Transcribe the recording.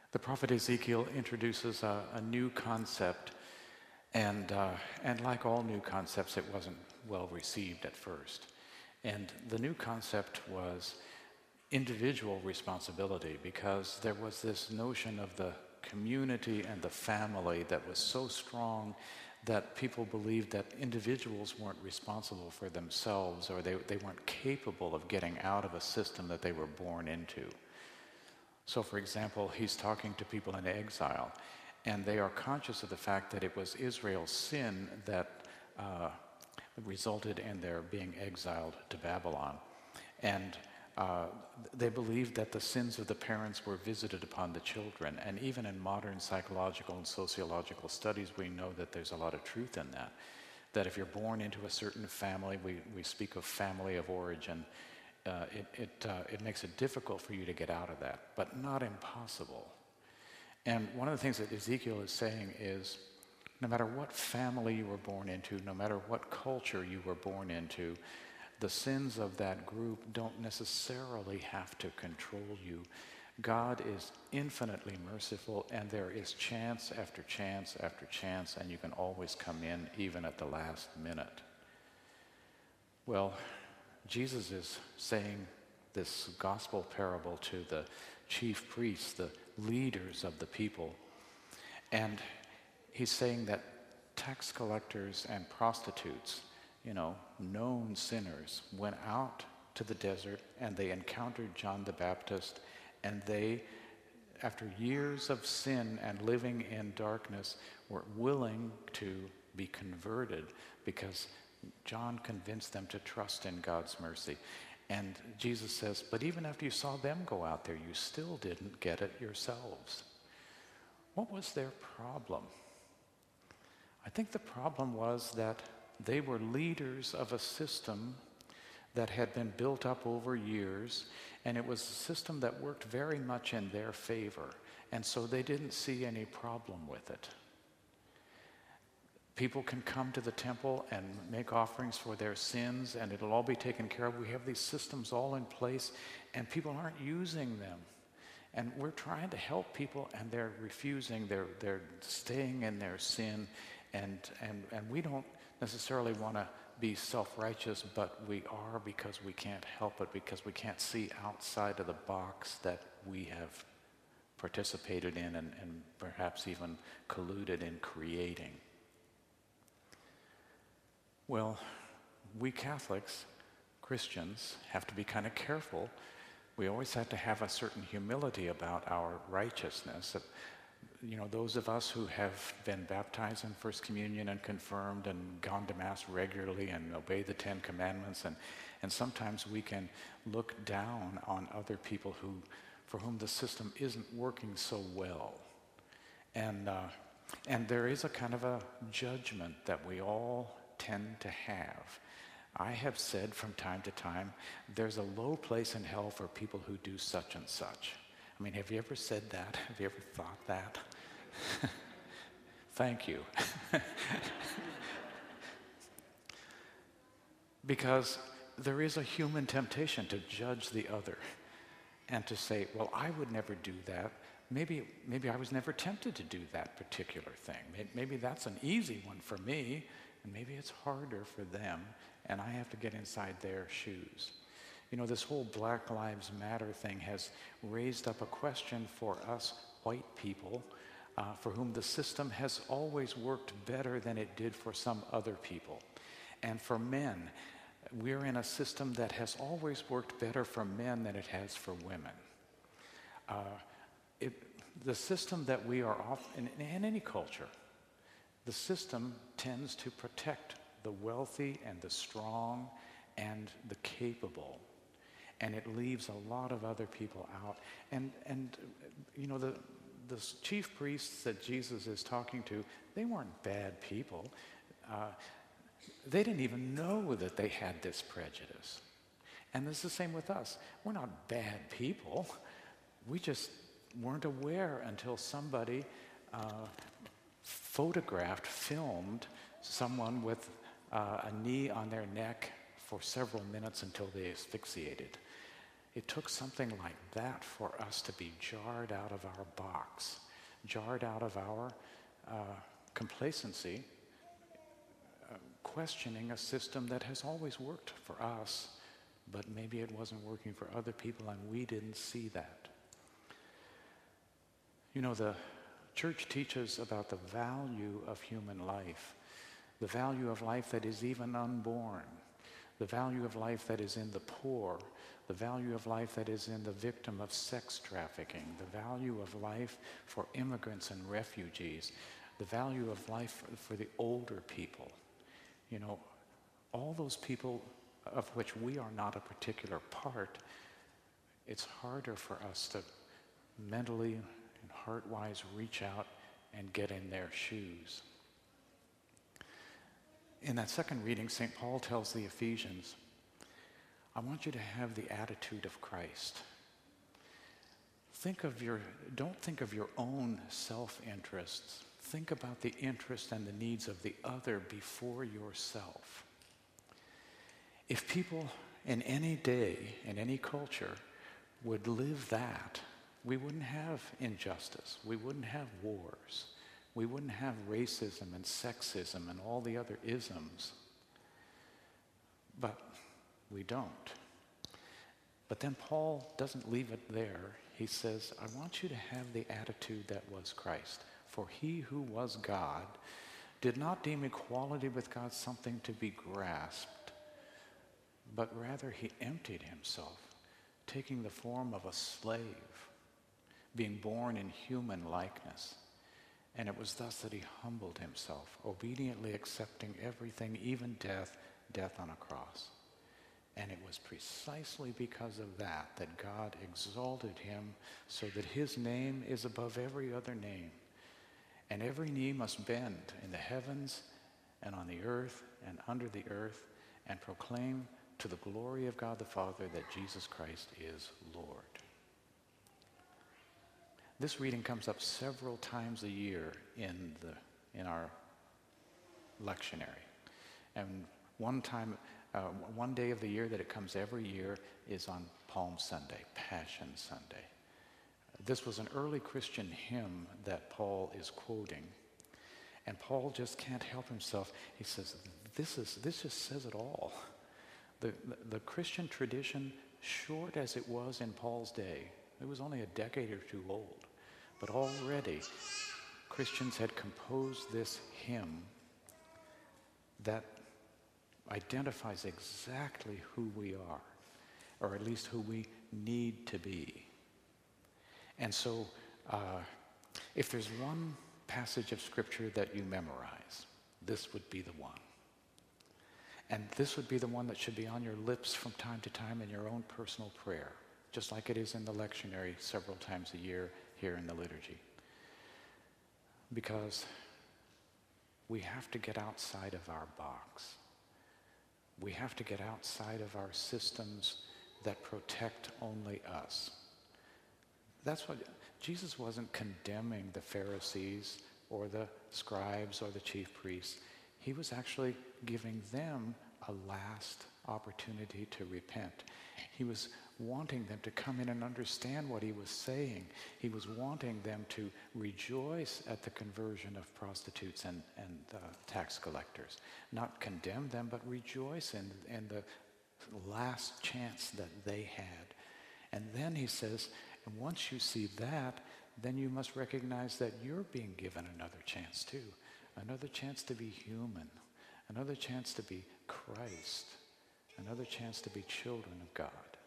The prophet Ezekiel introduces a new concept, and like all new concepts, it wasn't well received at first. And the new concept was individual responsibility, because there was this notion of the community and the family that was so strong that people believed that individuals weren't responsible for themselves, or they weren't capable of getting out of a system that they were born into. So, for example, he's talking to people in exile, and they are conscious of the fact that it was Israel's sin that resulted in their being exiled to Babylon. And they believed that the sins of the parents were visited upon the children. And even in modern psychological and sociological studies, we know that there's a lot of truth in that. That if you're born into a certain family, we speak of family of origin, it makes it difficult for you to get out of that, but not impossible. And one of the things that Ezekiel is saying is, no matter what family you were born into, no matter what culture you were born into, the sins of that group don't necessarily have to control you. God is infinitely merciful, and there is chance after chance after chance, and you can always come in even at the last minute. Well, Jesus is saying this gospel parable to the chief priests, the leaders of the people, and he's saying that tax collectors and prostitutes, known sinners, went out to the desert and they encountered John the Baptist, and they, after years of sin and living in darkness, were willing to be converted because John convinced them to trust in God's mercy. And Jesus says, but even after you saw them go out there, you still didn't get it yourselves. What was their problem? I think the problem was that they were leaders of a system that had been built up over years, and it was a system that worked very much in their favor, and so they didn't see any problem with it. People can come to the temple and make offerings for their sins, and it'll all be taken care of. We have these systems all in place, and people aren't using them. And we're trying to help people, and they're refusing. They're staying in their sin, and we don't necessarily want to be self-righteous, but we are, because we can't help it, because we can't see outside of the box that we have participated in and perhaps even colluded in creating. Well, we Catholics, Christians, have to be kind of careful. We always have to have a certain humility about our righteousness. Those of us who have been baptized in First Communion and confirmed and gone to Mass regularly and obey the Ten Commandments, and sometimes we can look down on other people for whom the system isn't working so well. And there is a kind of a judgment that we all tend to have. I have said from time to time, there's a low place in hell for people who do such and such. I mean, have you ever said that? Have you ever thought that? Thank you. Because there is a human temptation to judge the other and to say, well, I would never do that. Maybe I was never tempted to do that particular thing. Maybe that's an easy one for me, and maybe it's harder for them, and I have to get inside their shoes. This whole Black Lives Matter thing has raised up a question for us white people, for whom the system has always worked better than it did for some other people. And for men, we're in a system that has always worked better for men than it has for women. The system that we are off in any culture, the system tends to protect the wealthy and the strong and the capable, and it leaves a lot of other people out. And the chief priests that Jesus is talking to, they weren't bad people. They didn't even know that they had this prejudice. And it's the same with us. We're not bad people. We just weren't aware until somebody filmed someone with a knee on their neck for several minutes until they asphyxiated. It took something like that for us to be jarred out of our box, jarred out of our complacency, questioning a system that has always worked for us, but maybe it wasn't working for other people and we didn't see that. You know, the church teaches about the value of human life, the value of life that is even unborn, the value of life that is in the poor, the value of life that is in the victim of sex trafficking, the value of life for immigrants and refugees, the value of life for the older people. You know, all those people of which we are not a particular part, it's harder for us to mentally and heart-wise reach out and get in their shoes. In that second reading, St. Paul tells the Ephesians, I want you to have the attitude of Christ. Don't think of your own self-interests. Think about the interests and the needs of the other before yourself. If people in any day, in any culture, would live that, we wouldn't have injustice. We wouldn't have wars. We wouldn't have racism and sexism and all the other isms. But we don't. But then Paul doesn't leave it there. He says, I want you to have the attitude that was Christ. For he who was God did not deem equality with God something to be grasped, but rather he emptied himself, taking the form of a slave, being born in human likeness. And it was thus that he humbled himself, obediently accepting everything, even death on a cross. And it was precisely because of that that God exalted him so that his name is above every other name. And every knee must bend in the heavens and on the earth and under the earth and proclaim to the glory of God the Father that Jesus Christ is Lord. This reading comes up several times a year in our lectionary. And one day of the year that it comes every year is on Palm Sunday, Passion Sunday. This was an early Christian hymn that Paul is quoting. And Paul just can't help himself. He says, this just says it all. The Christian tradition, short as it was in Paul's day, it was only a decade or two old. But already, Christians had composed this hymn that identifies exactly who we are, or at least who we need to be. And so, if there's one passage of Scripture that you memorize, this would be the one. And this would be the one that should be on your lips from time to time in your own personal prayer, just like it is in the lectionary several times a year here in the liturgy. Because we have to get outside of our box. We have to get outside of our systems that protect only us. That's what Jesus wasn't condemning the Pharisees or the scribes or the chief priests. He was actually giving them a last opportunity to repent. He was wanting them to come in and understand what he was saying. He was wanting them to rejoice at the conversion of prostitutes and tax collectors. Not condemn them, but rejoice in the last chance that they had. And then he says, and once you see that, then you must recognize that you're being given another chance too. Another chance to be human. Another chance to be Christ. Another chance to be children of God.